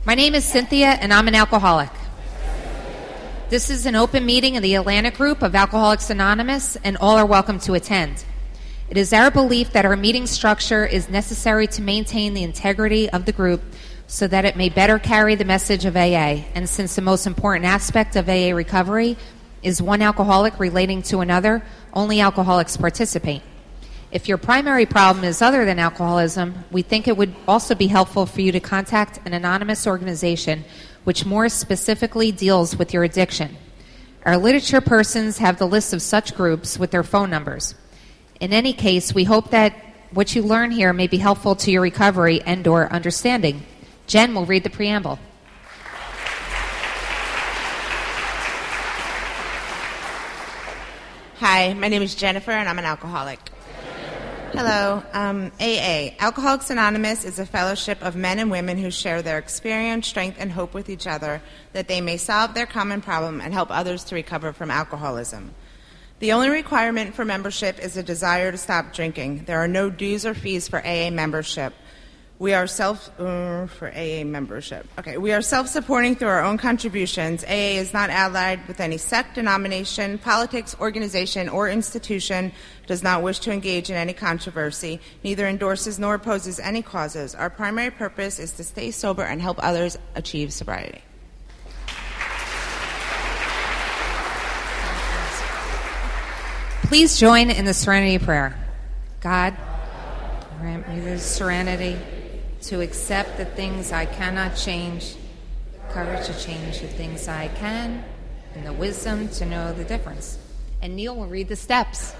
My name is Cynthia, and I'm an alcoholic. This is an open meeting of the Atlantic Group of Alcoholics Anonymous, and all are welcome to attend. It is our belief that our meeting structure is necessary to maintain the integrity of the group so that it may better carry the message of AA. And since the most important aspect of AA recovery is one alcoholic relating to another, only alcoholics participate. If your primary problem is other than alcoholism, we think it would also be helpful for you to contact an anonymous organization which more specifically deals with your addiction. Our literature persons have the list of such groups with their phone numbers. In any case, we hope that what you learn here may be helpful to your recovery and/or understanding. Jen will read the preamble. Hi, my name is Jennifer, and I'm an alcoholic. Hello. AA, Alcoholics Anonymous, is a fellowship of men and women who share their experience, strength, and hope with each other that they may solve their common problem and help others to recover from alcoholism. The only requirement for membership is a desire to stop drinking. There are no dues or fees for AA membership. We are self-supporting through our own contributions. AA is not allied with any sect, denomination, politics, organization, or institution, does not wish to engage in any controversy, neither endorses nor opposes any causes. Our primary purpose is to stay sober and help others achieve sobriety. Please join in the serenity prayer. God, grant me the serenity to accept the things I cannot change, courage to change the things I can, and the wisdom to know the difference. And Neil will read the steps.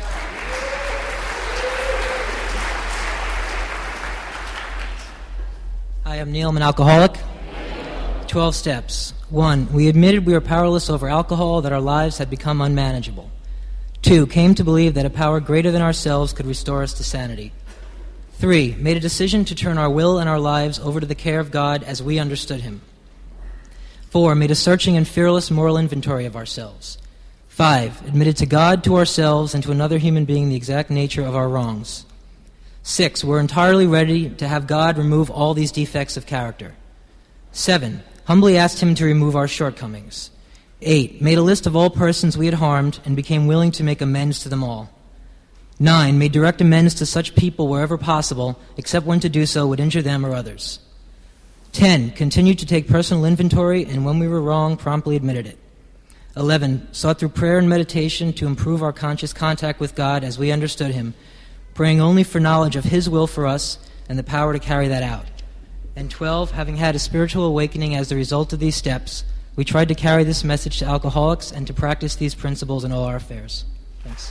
Hi, I'm Neil. I'm an alcoholic. 12 steps. 1. We admitted we were powerless over alcohol, that our lives had become unmanageable. 2. Came to believe that a power greater than ourselves could restore us to sanity. 3. Made a decision to turn our will and our lives over to the care of God as we understood Him. 4. Made a searching and fearless moral inventory of ourselves. 5. Admitted to God, to ourselves, and to another human being the exact nature of our wrongs. 6. We're entirely ready to have God remove all these defects of character. 7. Humbly asked Him to remove our shortcomings. 8. Made a list of all persons we had harmed and became willing to make amends to them all. 9. Made direct amends to such people wherever possible, except when to do so would injure them or others. 10. Continued to take personal inventory, and when we were wrong, promptly admitted it. 11. Sought through prayer and meditation to improve our conscious contact with God as we understood Him, praying only for knowledge of His will for us and the power to carry that out. And 12. Having had a spiritual awakening as the result of these steps, we tried to carry this message to alcoholics and to practice these principles in all our affairs. Thanks.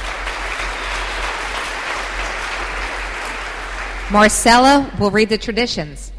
Marcella will read the traditions.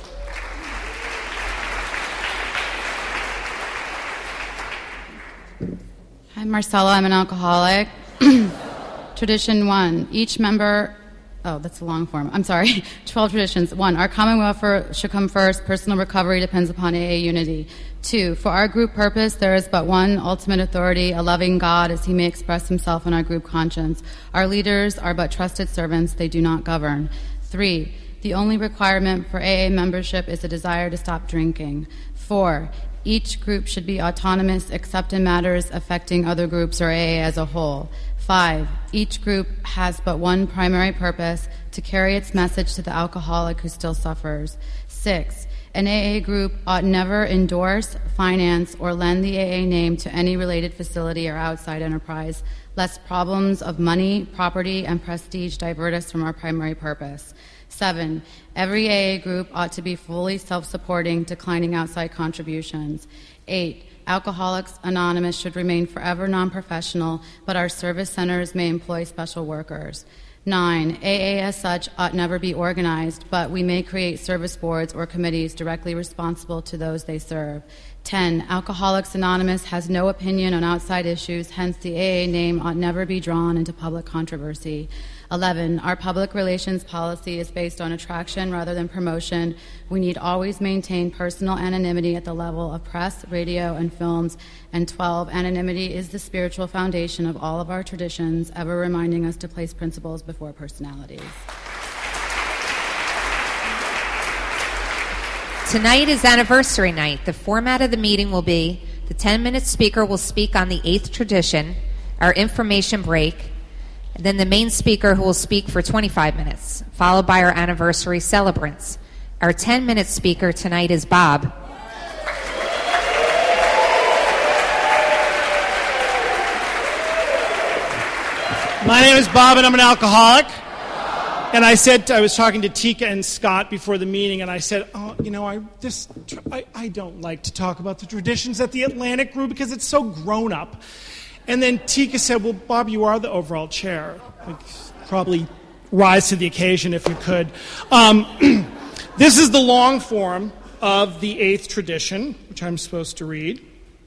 Hi, Marcella. I'm an alcoholic. Tradition 1. Each member... Oh, that's a long form. I'm sorry. 12 traditions. 1. Our common welfare should come first. Personal recovery depends upon AA unity. 2. For our group purpose, there is but one ultimate authority, a loving God, as He may express Himself in our group conscience. Our leaders are but trusted servants. They do not govern. 3. The only requirement for AA membership is a desire to stop drinking. 4. Each group should be autonomous except in matters affecting other groups or AA as a whole. 5. Each group has but one primary purpose, to carry its message to the alcoholic who still suffers. 6. An AA group ought never endorse, finance, or lend the AA name to any related facility or outside enterprise, lest problems of money, property, and prestige divert us from our primary purpose. 7. Every AA group ought to be fully self-supporting, declining outside contributions. 8. Alcoholics Anonymous should remain forever non-professional, but our service centers may employ special workers. 9. AA as such ought never be organized, but we may create service boards or committees directly responsible to those they serve. 10. Alcoholics Anonymous has no opinion on outside issues, hence the AA name ought never be drawn into public controversy. 11. Our public relations policy is based on attraction rather than promotion. We need always maintain personal anonymity at the level of press, radio, and films. And 12. Anonymity is the spiritual foundation of all of our traditions, ever reminding us to place principles before personalities. Tonight is anniversary night. The format of the meeting will be the 10-minute speaker will speak on the 8th tradition, our information break, and then the main speaker who will speak for 25 minutes, followed by our anniversary celebrants. Our 10-minute speaker tonight is Bob. My name is Bob, and I'm an alcoholic. And I was talking to Tika and Scott before the meeting, and I said, I don't like to talk about the traditions at the Atlantic Group because it's so grown up. And then Tika said, well, Bob, you are the overall chair. Probably rise to the occasion if you could. This is the long form of the 8th tradition, which I'm supposed to read.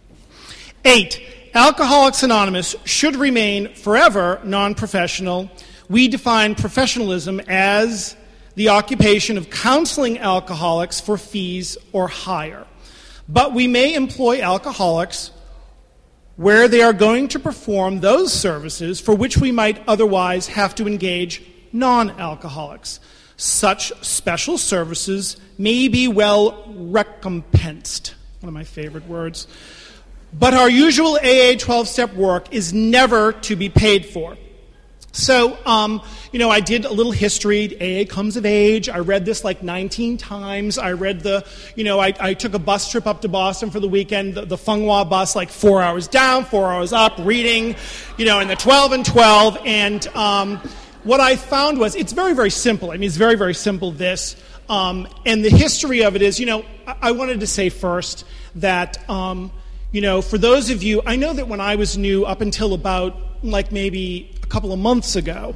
8. Alcoholics Anonymous should remain forever non-professional. We define professionalism as the occupation of counseling alcoholics for fees or hire. But we may employ alcoholics where they are going to perform those services for which we might otherwise have to engage non-alcoholics. Such special services may be well recompensed. One of my favorite words. But our usual AA 12-step work is never to be paid for. So, I did a little history. AA comes of age. I read this like 19 times. I read I took a bus trip up to Boston for the weekend, the Fenghua bus, like 4 hours down, 4 hours up, reading, in the 12 and 12. And what I found was it's very, very simple. I mean, it's very, very simple, this. And the history of it is, I wanted to say first that, for those of you, I know that when I was new, up until about maybe a couple of months ago,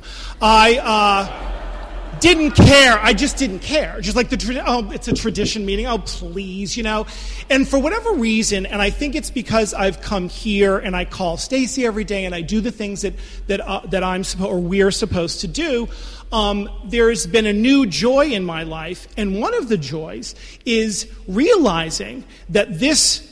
I didn't care. I just didn't care. Just like it's a tradition meeting. Oh, please, And for whatever reason, and I think it's because I've come here and I call Stacy every day and I do the things that we're supposed to do. There's been a new joy in my life, and one of the joys is realizing that this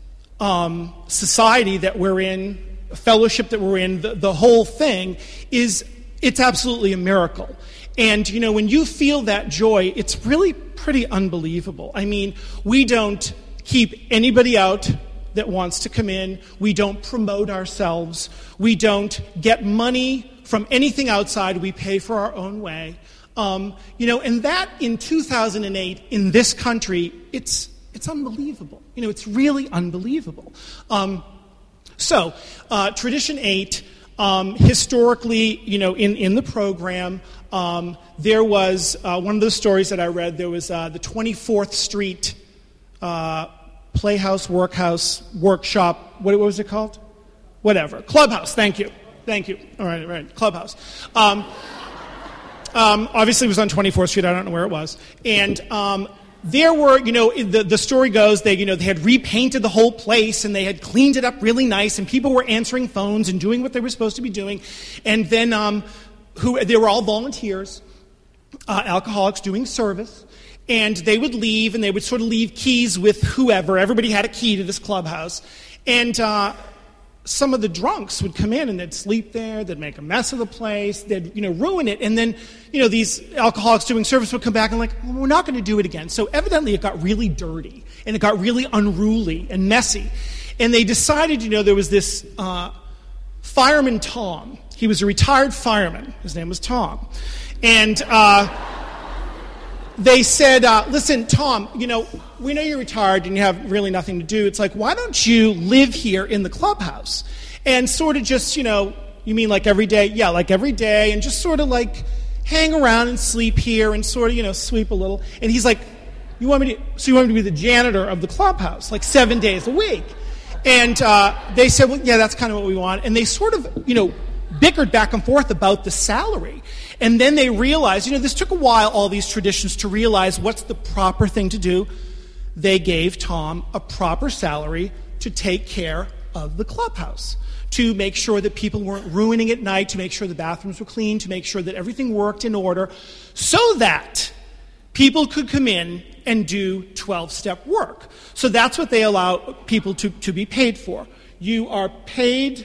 society that we're in, fellowship that we're in, the whole thing it's absolutely a miracle. And when you feel that joy, it's really pretty unbelievable. I mean, we don't keep anybody out that wants to come in. We don't promote ourselves. We don't get money from anything outside. We pay for our own way. And that in 2008 in this country, it's unbelievable. It's really unbelievable. So, Tradition 8, historically, in the program, there was one of those stories that I read. There was the 24th Street Playhouse, Workshop. What was it called? Whatever. Clubhouse. Thank you. All right. Clubhouse. Obviously, it was on 24th Street. I don't know where it was. And there were, the story goes, they had repainted the whole place and they had cleaned it up really nice, and people were answering phones and doing what they were supposed to be doing. And then they were all volunteers, alcoholics doing service, and they would leave, and they would sort of leave keys with whoever. Everybody had a key to this clubhouse. And some of the drunks would come in and they'd sleep there, they'd make a mess of the place, they'd ruin it, and then these alcoholics doing service would come back and well, we're not going to do it again. So evidently it got really dirty and it got really unruly and messy, and they decided there was this fireman Tom. He was a retired fireman. His name was Tom, and they said, listen, Tom, we know you're retired and you have really nothing to do. It's like, why don't you live here in the clubhouse and sort of just, you mean like every day? Yeah, like every day, and just sort of like hang around and sleep here and sort of, sweep a little. And he's like, you want me to be the janitor of the clubhouse, like 7 days a week? And they said, well, yeah, that's kind of what we want. And they sort of, bickered back and forth about the salary. And then they realized, this took a while, all these traditions, to realize what's the proper thing to do. They gave Tom a proper salary to take care of the clubhouse, to make sure that people weren't ruining at night, to make sure the bathrooms were clean, to make sure that everything worked in order, so that people could come in and do 12-step work. So that's what they allow people to be paid for. You are paid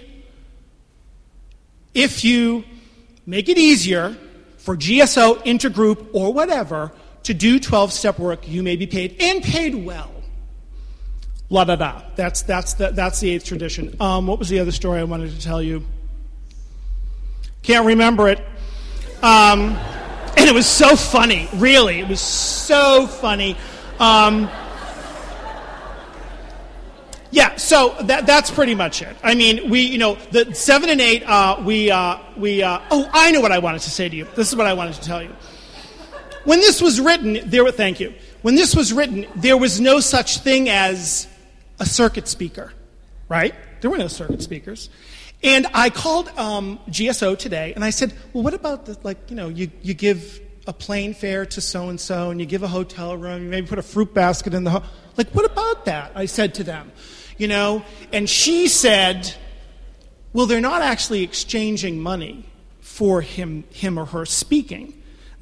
if you make it easier for GSO, intergroup, or whatever to do 12-step work, you may be paid, and paid well. La da da. That's the 8th tradition. What was the other story I wanted to tell you? Can't remember it. And it was so funny, really. It was so funny. Yeah, so that's pretty much it. I mean, the 7 and 8, oh, I know what I wanted to say to you. This is what I wanted to tell you. When this was written, thank you. When this was written, there was no such thing as a circuit speaker, right? There were no circuit speakers. And I called GSO today, and I said, well, what about, you give a plane fare to so-and-so, and you give a hotel room, you maybe put a fruit basket in the what about that? I said to them, and she said, well, they're not actually exchanging money for him or her speaking.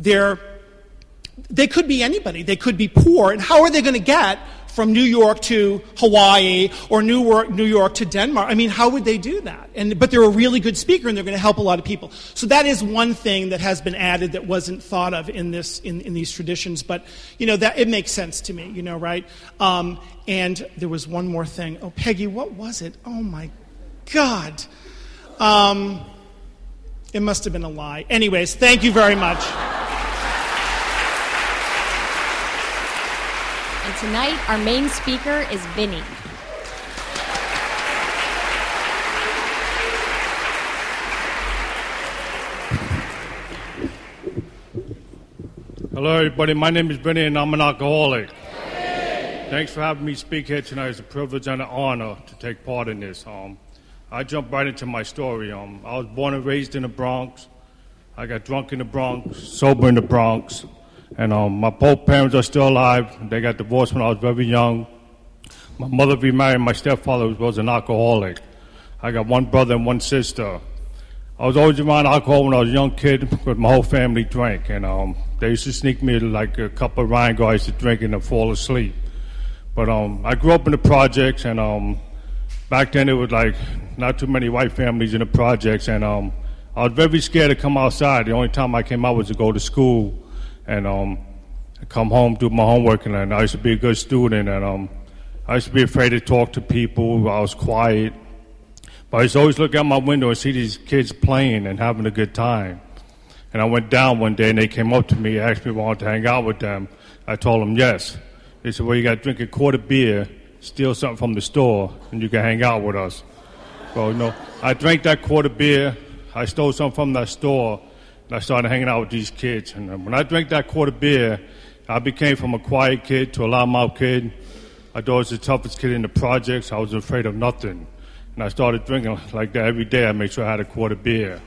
They could be anybody. They could be poor, and how are they going to get from New York to Hawaii or New York to Denmark? I mean, how would they do that? But they're a really good speaker, and they're going to help a lot of people. So that is one thing that has been added that wasn't thought of in these traditions. But that it makes sense to me, right? And there was one more thing. Oh, Peggy, what was it? Oh my God! It must have been a lie. Anyways, thank you very much. And tonight, our main speaker is Vinny. Hello, everybody. My name is Vinny, and I'm an alcoholic. Thanks for having me speak here tonight. It's a privilege and an honor to take part in this. I jump right into my story. I was born and raised in the Bronx. I got drunk in the Bronx, sober in the Bronx. And my both parents are still alive. They got divorced when I was very young. My mother remarried. My stepfather was an alcoholic. I got one brother and one sister. I was always around alcohol when I was a young kid because my whole family drank. And they used to sneak me like a cup of Rhine guys to drink and then fall asleep. But I grew up in the projects, and back then it was like not too many white families in the projects. And I was very scared to come outside. The only time I came out was to go to school. And come home, do my homework, and I used to be a good student, and I used to be afraid to talk to people. I was quiet. But I used to always look out my window and see these kids playing and having a good time. And I went down one day, and they came up to me, asked me if I wanted to hang out with them. I told them yes. They said, well, you got to drink a quart of beer, steal something from the store, and you can hang out with us. Well, I drank that quart of beer. I stole something from that store. And I started hanging out with these kids. And when I drank that quart of beer, I became from a quiet kid to a loudmouth kid. I thought I was the toughest kid in the projects. I was afraid of nothing. And I started drinking like that every day. I made sure I had a quart of beer.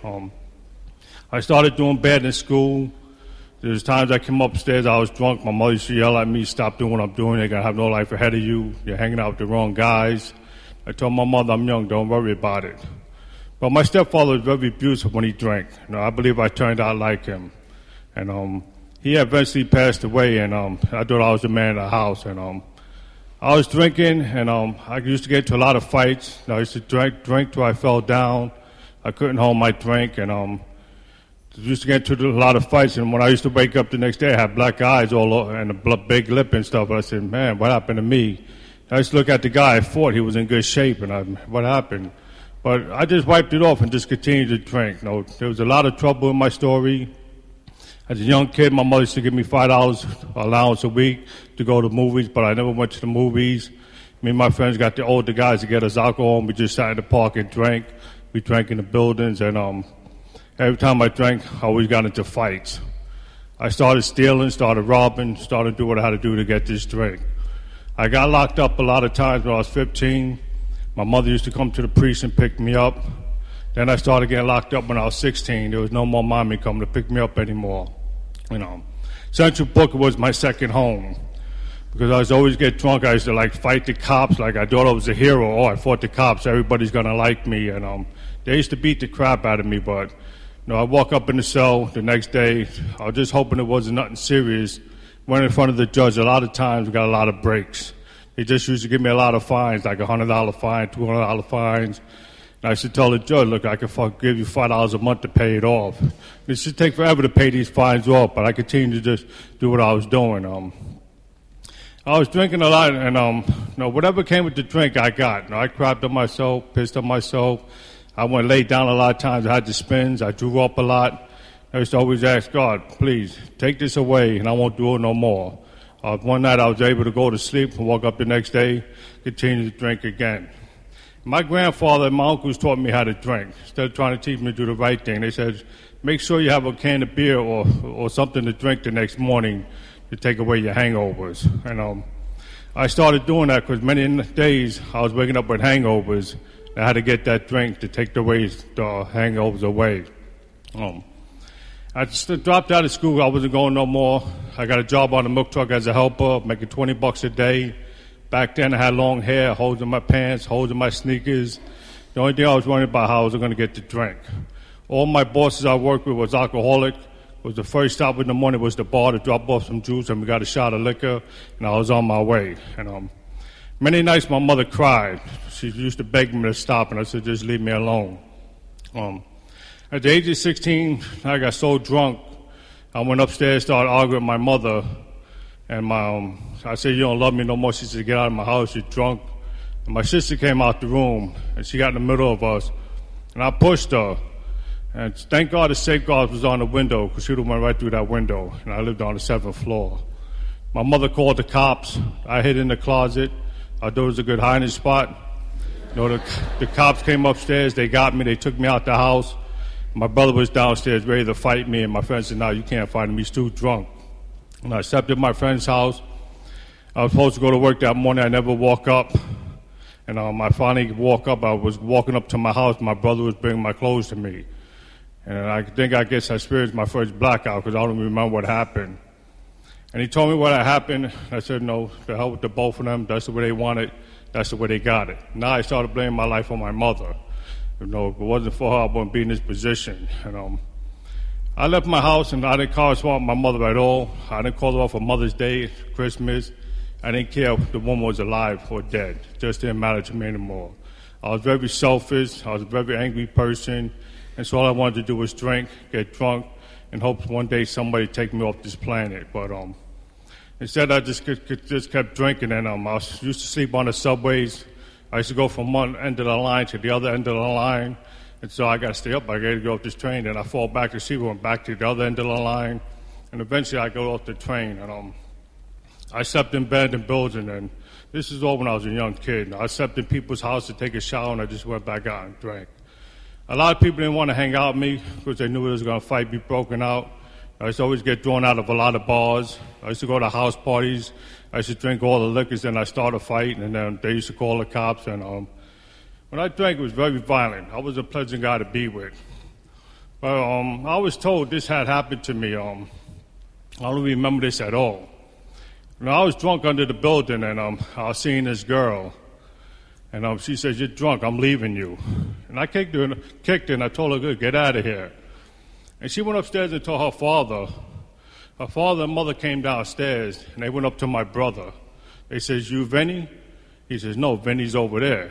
I started doing bad in school. There was times I came upstairs, I was drunk. My mother used to yell at me, stop doing what I'm doing. You're going to have no life ahead of you. You're hanging out with the wrong guys. I told my mother, I'm young, don't worry about it. But my stepfather was very abusive when he drank. I believe I turned out like him. And he eventually passed away, and I thought I was the man of the house. And I was drinking, and I used to get into a lot of fights. I used to drink till I fell down. I couldn't hold my drink, and I used to get into a lot of fights. And when I used to wake up the next day, I had black eyes all over and a big lip and stuff. And I said, man, what happened to me? I used to look at the guy I fought. He was in good shape, and what happened? But I just wiped it off and just continued to drink. There was a lot of trouble in my story. As a young kid, my mother used to give me $5 allowance a week to go to movies, but I never went to the movies. Me and my friends got the older guys to get us alcohol, and we just sat in the park and drank. We drank in the buildings, and every time I drank, I always got into fights. I started stealing, started robbing, started doing what I had to do to get this drink. I got locked up a lot of times when I was 15. My mother used to come to the precinct and pick me up. Then I started getting locked up when I was 16. There was no more mommy coming to pick me up anymore. Central Booker was my second home because I was always get drunk. I used to fight the cops like I thought I was a hero. Oh, I fought the cops. Everybody's gonna like me. And they used to beat the crap out of me. But I walk up in the cell the next day. I was just hoping it wasn't nothing serious. Went in front of the judge. A lot of times we got a lot of breaks. They just used to give me a lot of fines, like $100 fine, $200 fines. And I should tell the judge, look, I can give you $5 a month to pay it off. It should take forever to pay these fines off, but I continued to just do what I was doing. I was drinking a lot, and whatever came with the drink, I got. I crapped on myself, pissed on myself. I went laid down a lot of times. I had the spins. I drew up a lot. I used to always ask God, please, take this away, and I won't do it no more. One night I was able to go to sleep and woke up the next day, continue to drink again. My grandfather and my uncles taught me how to drink. Instead of trying to teach me to do the right thing, they said, make sure you have a can of beer or something to drink the next morning to take away your hangovers. And I started doing that because many days I was waking up with hangovers. I had to get that drink to take the hangovers away. I just dropped out of school. I wasn't going no more. I got a job on the milk truck as a helper, making $20 a day. Back then, I had long hair, holes in my pants, holes in my sneakers. The only thing I was worried about how I was going to get to drink. All my bosses I worked with was alcoholic. It was the first stop in the morning was the bar to drop off some juice, and we got a shot of liquor, and I was on my way. And many nights my mother cried. She used to beg me to stop, and I said, just leave me alone. At the age of 16, I got so drunk, I went upstairs, started arguing with my mother, and I said, you don't love me no more. She said, get out of my house, you're drunk. And my sister came out the room, and she got in the middle of us, and I pushed her. And thank God the safeguard was on the window, because she would have went right through that window, and I lived on the 7th floor. My mother called the cops. I hid in the closet. I thought it was a good hiding spot. The cops came upstairs, they got me, they took me out the house. My brother was downstairs ready to fight me, and my friend said, no, you can't fight him, he's too drunk. And I stepped in my friend's house. I was supposed to go to work that morning. I never woke up. And I finally woke up. I was walking up to my house. My brother was bringing my clothes to me. And I guess I experienced my first blackout because I don't remember what happened. And he told me what had happened. I said, no, the hell with the both of them. That's the way they want it. That's the way they got it. Now I started blaming my life on my mother. If it wasn't for her, I wouldn't be in this position. And I left my house, and I didn't correspond with my mother at all. I didn't call her off for Mother's Day, Christmas. I didn't care if the woman was alive or dead. It just didn't matter to me anymore. I was very selfish. I was a very angry person. And so all I wanted to do was drink, get drunk, and hope one day somebody would take me off this planet. But instead, I just kept drinking, and I used to sleep on the subways. I used to go from one end of the line to the other end of the line. And so I got to stay up. I got to go off this train. And I fall back to sleep, went back to the other end of the line. And eventually I go off the train. And I slept in bed in buildings. And this is all when I was a young kid. I slept in people's houses to take a shower, and I just went back out and drank. A lot of people didn't want to hang out with me because they knew there was going to fight be broken out. I used to always get thrown out of a lot of bars. I used to go to house parties. I used to drink all the liquors, and I started a fight, and then they used to call the cops. And when I drank, it was very violent. I was a pleasant guy to be with. But I was told this had happened to me. I don't remember this at all. I was drunk under the building, and I was seeing this girl. And she said, you're drunk, I'm leaving you. And I kicked her, and I told her, good, get out of here. And she went upstairs and told her father. Her father and mother came downstairs, and they went up to my brother. They said, you Vinny? He says, no, Vinny's over there.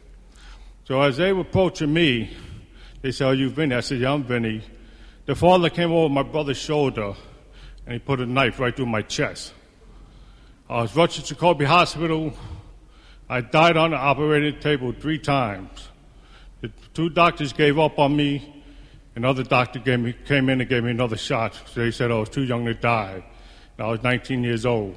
So as they were approaching me, they said, are you Vinny? I said, yeah, I'm Vinny. The father came over my brother's shoulder, and he put a knife right through my chest. I was rushed to Jacoby Hospital. I died on the operating table 3 times. The 2 doctors gave up on me. Another doctor came in and gave me another shot. So they said I was too young to die. And I was 19 years old.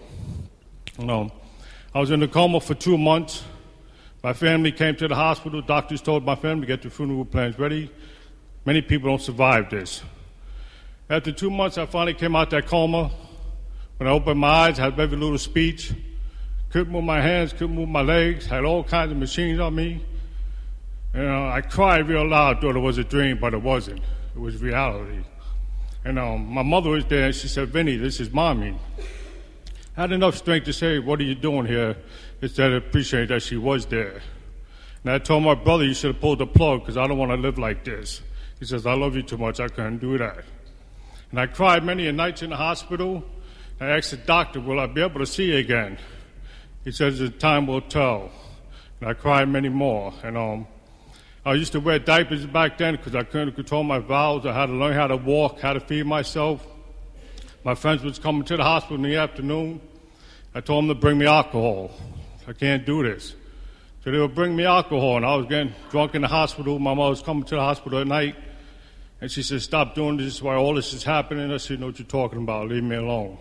I was in a coma for 2 months. My family came to the hospital. Doctors told my family to get the funeral plans ready. Many people don't survive this. After 2 months, I finally came out that coma. When I opened my eyes, I had very little speech. Couldn't move my hands, couldn't move my legs, had all kinds of machines on me. And I cried real loud, thought it was a dream, but it wasn't. It was reality. And my mother was there, and she said, Vinny, this is Mommy. I had enough strength to say, what are you doing here? Instead of appreciating that she was there. And I told my brother, you should have pulled the plug, because I don't want to live like this. He says, I love you too much, I couldn't do that. And I cried many nights in the hospital. I asked the doctor, will I be able to see you again? He says, the time will tell. And I cried many more. And I used to wear diapers back then because I couldn't control my bowels. I had to learn how to walk, how to feed myself. My friends was coming to the hospital in the afternoon. I told them to bring me alcohol. I can't do this. So they would bring me alcohol, and I was getting drunk in the hospital. My mother was coming to the hospital at night, and she said, "Stop doing this. This is why all this is happening." I said, "You know what you're talking about. Leave me alone."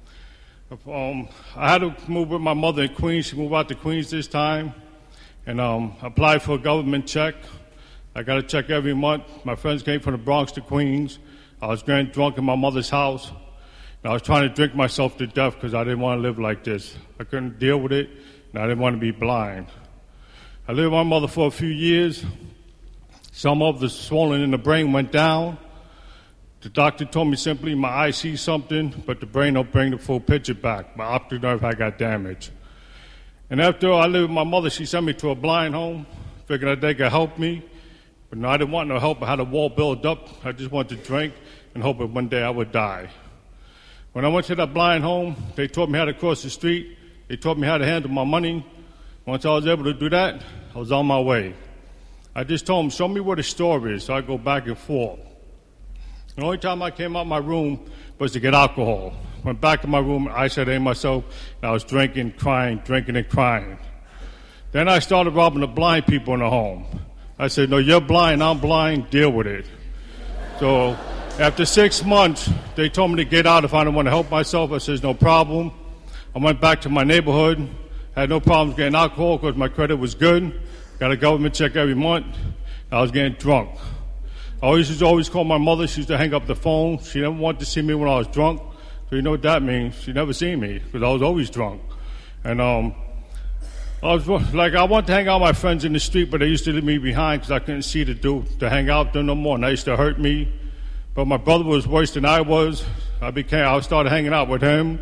I had to move with my mother in Queens. She moved out to Queens this time, and applied for a government check. I got a check every month. My friends came from the Bronx to Queens. I was getting drunk in my mother's house. And I was trying to drink myself to death because I didn't want to live like this. I couldn't deal with it, and I didn't want to be blind. I lived with my mother for a few years. Some of the swelling in the brain went down. The doctor told me simply my eye sees something, but the brain don't bring the full picture back. My optic nerve had got damaged. And after I lived with my mother, she sent me to a blind home, figured that they could help me. But no, I didn't want no help. I had a wall built up. I just wanted to drink and hope that one day I would die. When I went to that blind home, they taught me how to cross the street. They taught me how to handle my money. Once I was able to do that, I was on my way. I just told them, show me where the store is, so I go back and forth. The only time I came out my room was to get alcohol. Went back to my room, isolated myself, and I was drinking and crying. Then I started robbing the blind people in the home. I said, no, you're blind, I'm blind, deal with it. So after 6 months, they told me to get out if I didn't want to help myself. I said, no problem. I went back to my neighborhood, had no problems getting alcohol because my credit was good. Got a government check every month. I was getting drunk. I used to always call my mother. She used to hang up the phone. She didn't want to see me when I was drunk. So you know what that means. She never seen me because I was always drunk. And I wanted to hang out with my friends in the street, but they used to leave me behind because I couldn't see to hang out with them no more. And that used to hurt me. But my brother was worse than I was. I started hanging out with him.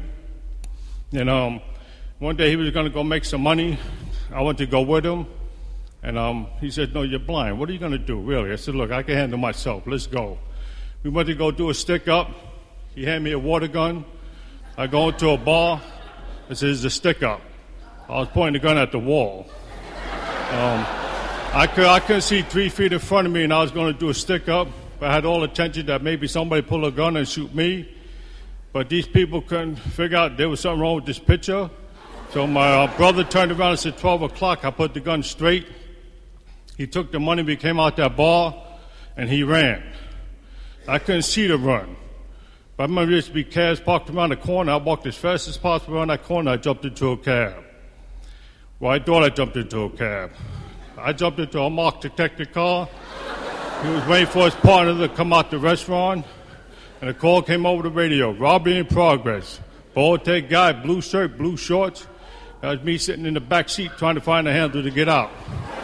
And one day he was going to go make some money. I went to go with him. And he said, no, you're blind. What are you going to do, really? I said, look, I can handle myself. Let's go. We went to go do a stick-up. He handed me a water gun. I go into a bar. It says, a stick-up. I was pointing the gun at the wall. I couldn't see 3 feet in front of me, and I was going to do a stick-up. I had all the attention that maybe somebody pull a gun and shoot me. But these people couldn't figure out there was something wrong with this picture. So my brother turned around and said, 12 o'clock. I put the gun straight. He took the money, we came out that bar, and he ran. I couldn't see the run. But I remember there used to be cabs parked around the corner. I walked as fast as possible around that corner. I jumped into a cab. Well, I thought I jumped into a cab. I jumped into a marked detective car. He was waiting for his partner to come out the restaurant, and a call came over the radio. Robbery in progress. Bald-headed guy, blue shirt, blue shorts. That was me sitting in the back seat trying to find a handle to get out.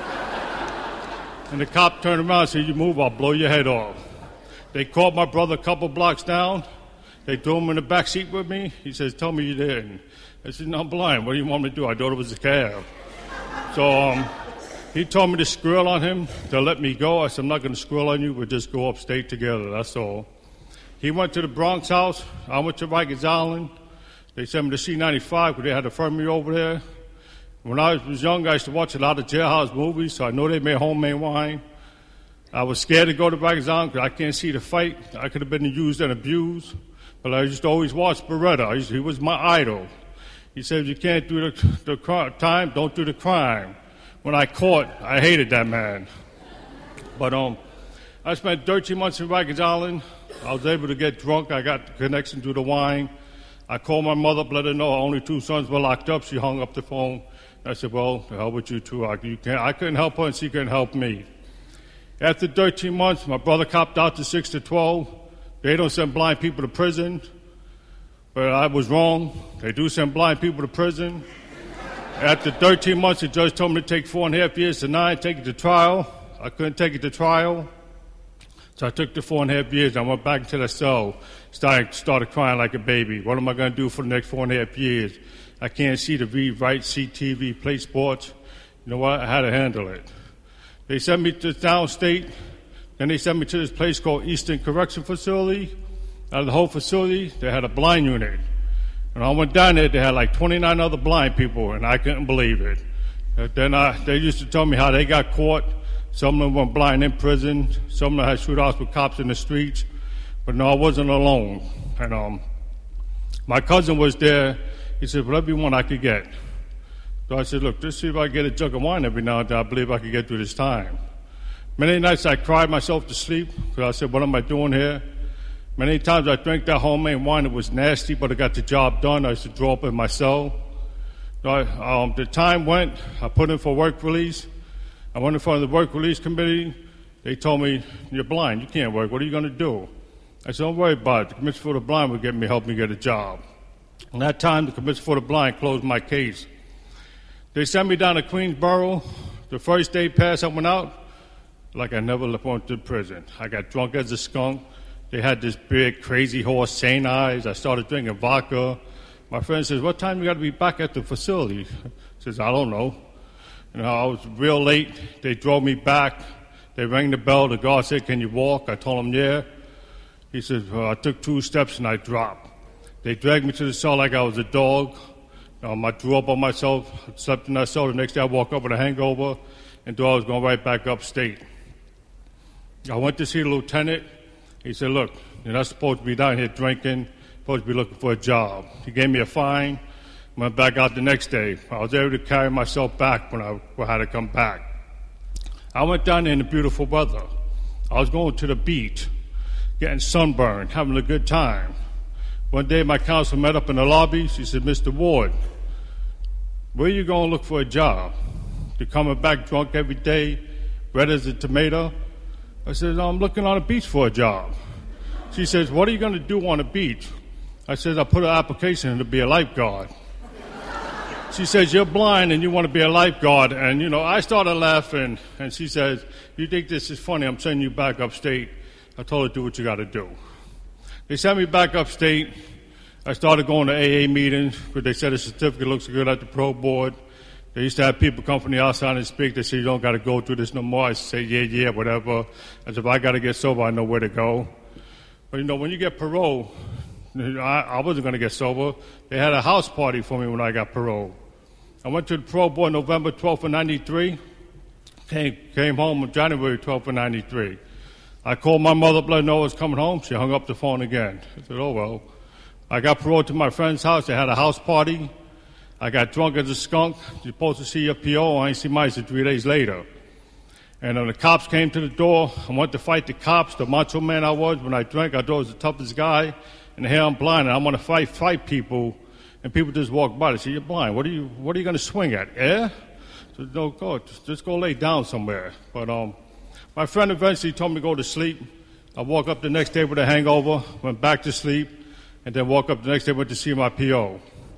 And the cop turned around and said, you move, I'll blow your head off. They called my brother a couple blocks down. They threw him in the back seat with me. He says, tell me you're there. And I said, no, I'm blind. What do you want me to do? I thought it was a cab. So he told me to squirrel on him to let me go. I said, I'm not going to squirrel on you. We'll just go upstate together. That's all. He went to the Bronx house. I went to Rikers Island. They sent me to C95 because they had a infirmary over there. When I was young, I used to watch a lot of jailhouse movies, so I know they made homemade wine. I was scared to go to Rikers Island because I can't see the fight. I could have been used and abused. But I used to always watch Beretta. He was my idol. He said, if you can't do the time, don't do the crime. When I caught, I hated that man. But I spent 13 months in Rikers Island. I was able to get drunk. I got the connection to the wine. I called my mother up, let her know only 2 sons were locked up. She hung up the phone. I said, well, the hell with you two. I couldn't help her, and she couldn't help me. After 13 months, my brother copped out to 6 to 12. They don't send blind people to prison. But I was wrong. They do send blind people to prison. After 13 months, the judge told me to take 4.5 years to 9, take it to trial. I couldn't take it to trial. So I took the 4.5 years. I went back into the cell, started crying like a baby. What am I going to do for the next 4.5 years? I can't see to read, write, see TV, play sports. You know what? I had to handle it. They sent me to downstate. Then they sent me to this place called Eastern Correction Facility. Out of the whole facility, they had a blind unit. And I went down there, they had like 29 other blind people, and I couldn't believe it. Then they used to tell me how they got caught. Some of them went blind in prison. Some of them had shootouts with cops in the streets. But no, I wasn't alone. And my cousin was there. He said, whatever you want, I could get. So I said, look, just see if I get a jug of wine every now and then. I believe I could get through this time. Many nights I cried myself to sleep because I said, what am I doing here? Many times I drank that homemade wine. It was nasty, but I got the job done. I used to draw up in my cell. So the time went. I put in for work release. I went in front of the work release committee. They told me, you're blind. You can't work. What are you going to do? I said, don't worry about it. The Commission for the Blind will help me get a job. In that time, the Commission for the Blind closed my case. They sent me down to Queensboro. The first day passed, I went out like I never went to prison. I got drunk as a skunk. They had this big, crazy horse, St. Ives. I started drinking vodka. My friend says, what time you got to be back at the facility? I says, I don't know. I was real late. They drove me back. They rang the bell. The guard said, can you walk? I told him, yeah. He said, well, I took 2 steps and I dropped. They dragged me to the cell like I was a dog. I threw up on myself, slept in that cell. The next day I woke up with a hangover and thought I was going right back upstate. I went to see the lieutenant. He said, look, you're not supposed to be down here drinking. You're supposed to be looking for a job. He gave me a fine. Went back out the next day. I was able to carry myself back when I had to come back. I went down there in the beautiful weather. I was going to the beach, getting sunburned, having a good time. One day my counsel met up in the lobby. She said, Mr. Ward, where are you going to look for a job? You're coming back drunk every day, red as a tomato? I said, I'm looking on the beach for a job. She says, what are you going to do on the beach? I said, I put an application in to be a lifeguard. She says, you're blind and you want to be a lifeguard. And, I started laughing. And she says, you think this is funny? I'm sending you back upstate. I told her, do what you got to do. They sent me back upstate. I started going to AA meetings because they said the certificate looks good at the pro board. They used to have people come from the outside and speak. They said, you don't got to go through this no more. I say, yeah, whatever. I said, if I got to get sober, I know where to go. But, when you get parole, I wasn't going to get sober. They had a house party for me when I got parole. I went to the parole board November 12th of 93. Came home on January 12th of 93. I called my mother, let her know I was coming home. She hung up the phone again. I said, oh, well. I got paroled to my friend's house. They had a house party. I got drunk as a skunk. You're supposed to see your PO. I ain't see mine until 3 days later. And when the cops came to the door, I went to fight the cops. The macho man I was, when I drank, I thought I was the toughest guy. And here I'm blind, and I'm going to fight people. And people just walk by. They say, you're blind. What are you going to swing at? Air? So, no, go. Just go lay down somewhere. But my friend eventually told me to go to sleep. I woke up the next day with a hangover, went back to sleep, and then woke up the next day, went to see my PO.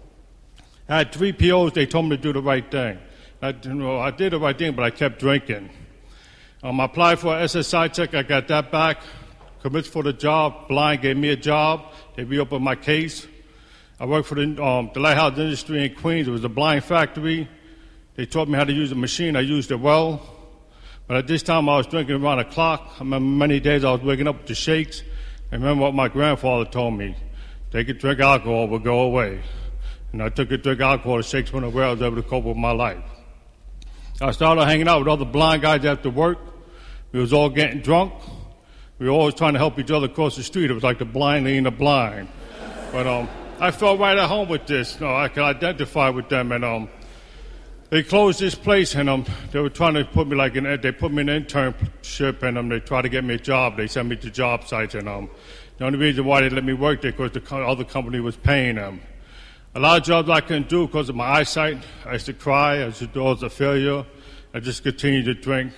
I had 3 POs. They told me to do the right thing. I did the right thing, but I kept drinking. I applied for an SSI check. I got that back. Committed for the job. Blind gave me a job. They reopened my case. I worked for the lighthouse industry in Queens. It was a blind factory. They taught me how to use a machine. I used it well. But at this time, I was drinking around the clock. I remember many days I was waking up with the shakes. I remember what my grandfather told me. Take a drink of alcohol, will go away. And I took a drink of alcohol, the shakes went away. I was able to cope with my life. I started hanging out with other blind guys after work. We was all getting drunk. We were always trying to help each other across the street. It was like the blind leading the blind. But I felt right at home with this. I could identify with them. And they closed this place, and they were trying to put me they put me in an internship, and they tried to get me a job. They sent me to job sites, and the only reason why they let me work there because the other company was paying them. A lot of jobs I couldn't do because of my eyesight. I used to cry. I used to do it was a failure. I just continued to drink.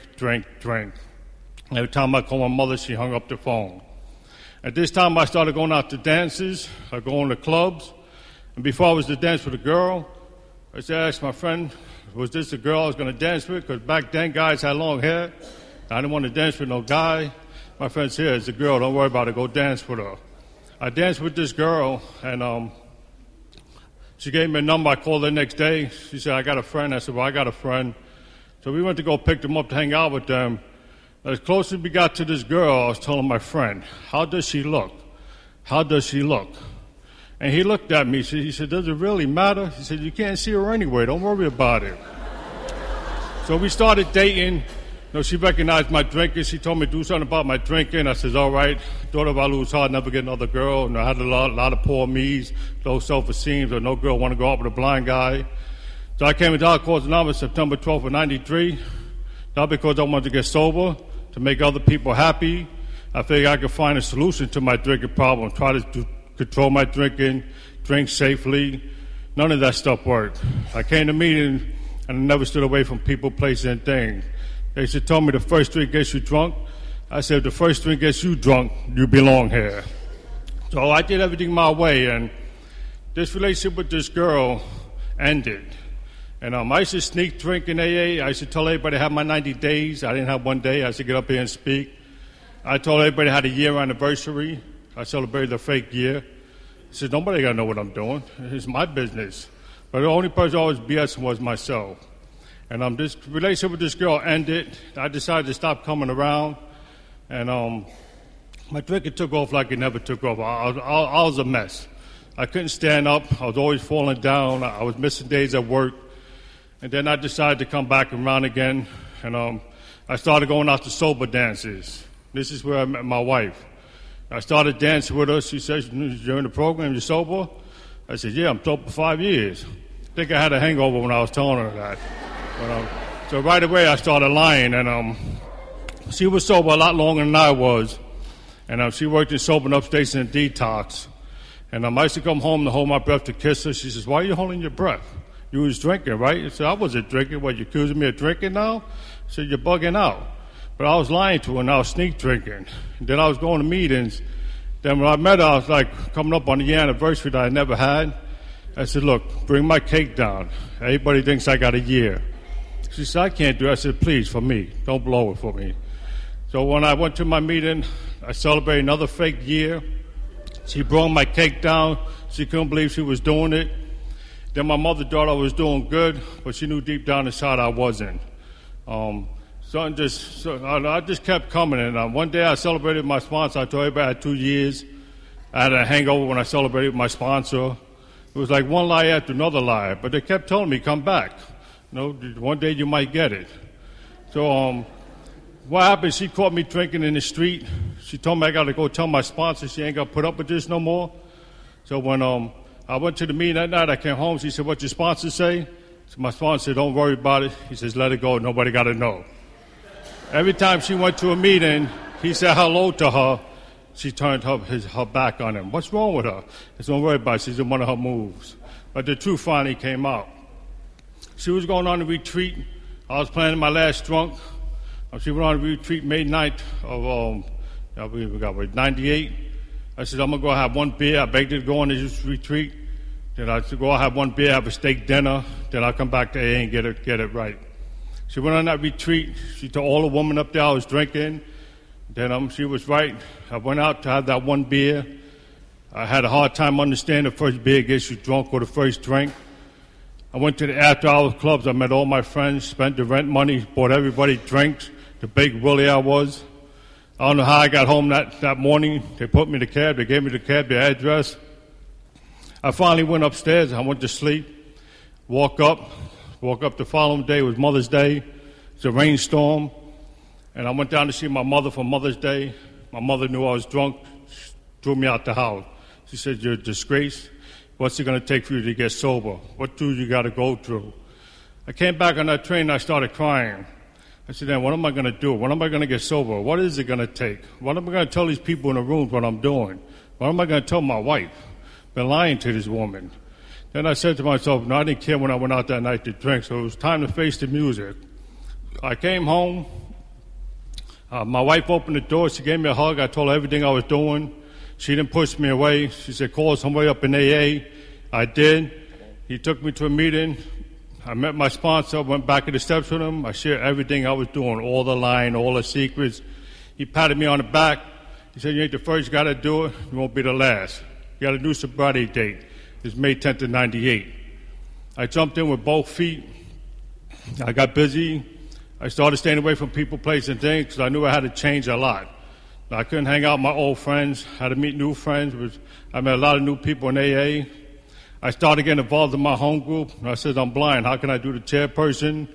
Every time I called my mother, she hung up the phone. At this time, I started going out to dances. I go on to clubs. And before I was to dance with a girl, I asked my friend, was this the girl I was going to dance with? Because back then, guys had long hair. I didn't want to dance with no guy. My friend said, it's a girl. Don't worry about it. Go dance with her. I danced with this girl, and she gave me a number. I called her the next day. She said, I got a friend. I said, well, I got a friend. So we went to go pick them up to hang out with them. As close as we got to this girl, I was telling my friend, how does she look? How does she look? And he looked at me. He said, does it really matter? He said, you can't see her anyway. Don't worry about it. So we started dating. No, she recognized my drinking. She told me to do something about my drinking. I says, all right. Thought if I lose heart, never get another girl. And I had a lot of poor me's, low self-esteem, so no girl want to go out with a blind guy. So I came into Alcoholics Anonymous September 12th of 93, not because I wanted to get sober, to make other people happy. I figured I could find a solution to my drinking problem, try to control my drinking, drink safely. None of that stuff worked. I came to meetings and I never stood away from people, places, and things. They used to tell me the first drink gets you drunk. I said, if the first drink gets you drunk, you belong here. So I did everything my way, and this relationship with this girl ended. And I used to sneak drink in AA. I used to tell everybody I had my 90 days. I didn't have one day. I used to get up here and speak. I told everybody I had a year anniversary. I celebrated a fake year. I said, nobody got to know what I'm doing. It's my business. But the only person always BSing was myself. And this relationship with this girl ended. I decided to stop coming around. And my drinking took off like it never took off. I was a mess. I couldn't stand up. I was always falling down. I was missing days at work. And then I decided to come back around again. And I started going out to sober dances. This is where I met my wife. I started dancing with her. She said, you're in the program, you're sober? I said, yeah, I'm sober for 5 years. I think I had a hangover when I was telling her that. But, so right away I started lying, and she was sober a lot longer than I was, and she worked in sober and upstate in detox. And I used to come home to hold my breath to kiss her. She says, why are you holding your breath? You was drinking, right? I said, I wasn't drinking. What, you accusing me of drinking now? I said, you're bugging out. But I was lying to her, and I was sneak drinking. And then I was going to meetings. Then when I met her, I was like coming up on the year anniversary that I never had. I said, look, bring my cake down. Everybody thinks I got a year. She said, I can't do it. I said, please, for me. Don't blow it for me. So when I went to my meeting, I celebrated another fake year. She brought my cake down. She couldn't believe she was doing it. Then my mother thought I was doing good, but she knew deep down inside I wasn't. I just kept coming. And one day I celebrated my sponsor. I told everybody I had 2 years. I had a hangover when I celebrated my sponsor. It was like one lie after another lie. But they kept telling me, come back. One day you might get it. So what happened, she caught me drinking in the street. She told me I got to go tell my sponsor she ain't got to put up with this no more. So when I went to the meeting that night, I came home. She said, what your sponsor say? So my sponsor said, don't worry about it. He says, let it go. Nobody got to know. Every time she went to a meeting, he said hello to her. She turned her back on him. What's wrong with her? He said, don't worry about it. She's in one of her moves. But the truth finally came out. She was going on a retreat. I was planning my last drunk. She went on a retreat May 9th of 98. I said, I'm going to go have one beer. I begged her to go on this retreat. Then I said, go have one beer, have a steak dinner. Then I'll come back to AA and get it right. She went on that retreat. She told all the women up there I was drinking. Then she was right. I went out to have that one beer. I had a hard time understanding the first beer gets you drunk or the first drink. I went to the after-hours clubs. I met all my friends, spent the rent money, bought everybody drinks, the big Willie I was. I don't know how I got home that morning. They put me in the cab. They gave me the cab, the address. I finally went upstairs. I went to sleep, woke up the following day. It was Mother's Day. It's a rainstorm. And I went down to see my mother for Mother's Day. My mother knew I was drunk. She threw me out the house. She said, you're a disgrace. What's it going to take for you to get sober? What do you got to go through? I came back on that train and I started crying. I said, then what am I going to do? When am I going to get sober? What is it going to take? What am I going to tell these people in the rooms what I'm doing? What am I going to tell my wife? I've been lying to this woman. Then I said to myself, no, I didn't care when I went out that night to drink, so it was time to face the music. I came home. My wife opened the door. She gave me a hug. I told her everything I was doing. She didn't push me away. She said, call somebody up in AA. I did. He took me to a meeting. I met my sponsor, went back to the steps with him. I shared everything I was doing, all the lying, all the secrets. He patted me on the back. He said, you ain't the first guy to do it. You won't be the last. You got a new sobriety date. It's May 10th of 98. I jumped in with both feet. I got busy. I started staying away from people, places, and things because I knew I had to change a lot. I couldn't hang out with my old friends. I had to meet new friends. I met a lot of new people in AA. I started getting involved in my home group. I said, I'm blind. How can I do the chairperson?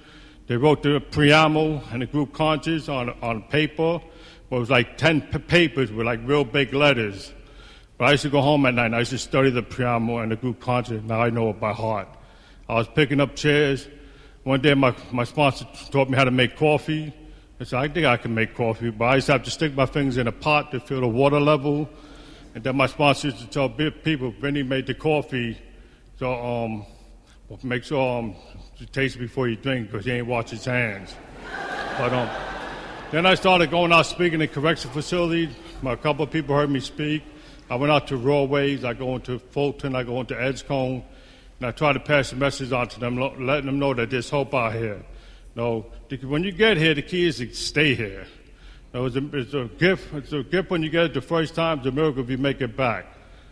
They wrote the preamble and the group conscience on paper. Well, it was like 10 papers with like real big letters. But I used to go home at night and I used to study the preamble and the group conscience. Now I know it by heart. I was picking up chairs. One day my sponsor taught me how to make coffee. I said, I think I can make coffee, but I used to have to stick my fingers in a pot to feel the water level. And then my sponsor used to tell people, Vinny made the coffee, so make sure you taste it before you drink because he ain't washed his hands. But then I started going out speaking in correction facilities. A couple of people heard me speak. I went out to Rawways, I go into Fulton, I go into Edgecombe, and I try to pass the message on to them, letting them know that there's hope out here. No, when you get here, the key is to stay here. No, it's a gift. It's a gift when you get it the first time. It's a miracle if you make it back.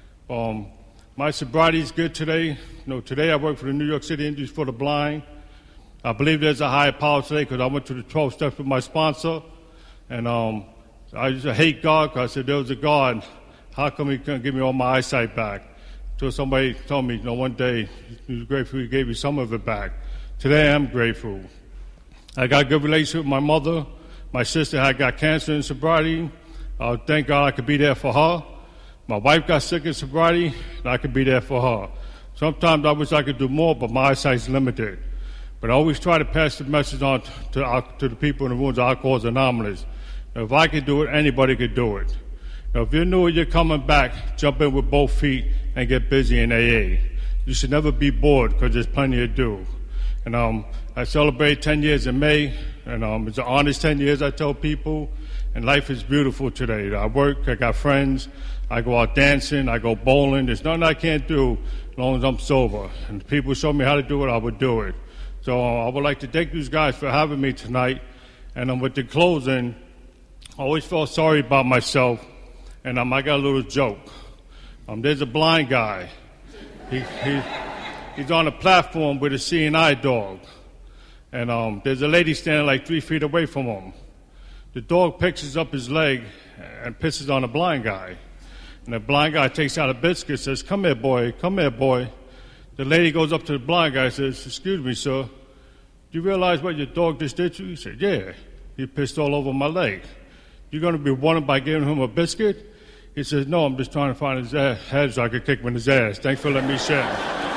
My sobriety is good today. Today I work for the New York City Institute for the Blind. I believe there's a higher power today because I went to the 12 steps with my sponsor, and I used to hate God because I said there was a God. How come he couldn't give me all my eyesight back? Until somebody told me, one day he was grateful he gave you some of it back. Today I'm grateful. I got a good relationship with my mother. My sister had got cancer in sobriety. Thank God I could be there for her. My wife got sick in sobriety, and I could be there for her. Sometimes I wish I could do more, but my eyesight's limited. But I always try to pass the message on to the people in the rooms of Alcoholics Anonymous. If I could do it, anybody could do it. If you're new and you're coming back, jump in with both feet and get busy in AA. You should never be bored because there's plenty to do. And I celebrate 10 years in May, and it's an honest 10 years, I tell people, and life is beautiful today. I work, I got friends, I go out dancing, I go bowling. There's nothing I can't do as long as I'm sober. And if people show me how to do it, I would do it. So I would like to thank you guys for having me tonight. And with the closing, I always felt sorry about myself, and I got a little joke. There's a blind guy. He's on a platform with a seeing eye dog. And there's a lady standing like 3 feet away from him. The dog picks up his leg and pisses on the blind guy. And the blind guy takes out a biscuit and says, come here, boy, come here, boy. The lady goes up to the blind guy and says, excuse me, sir, do you realize what your dog just did to you? He said, yeah, he pissed all over my leg. You're going to be wanted by giving him a biscuit? He says, no, I'm just trying to find his head so I can kick him in his ass. Thanks for letting me share.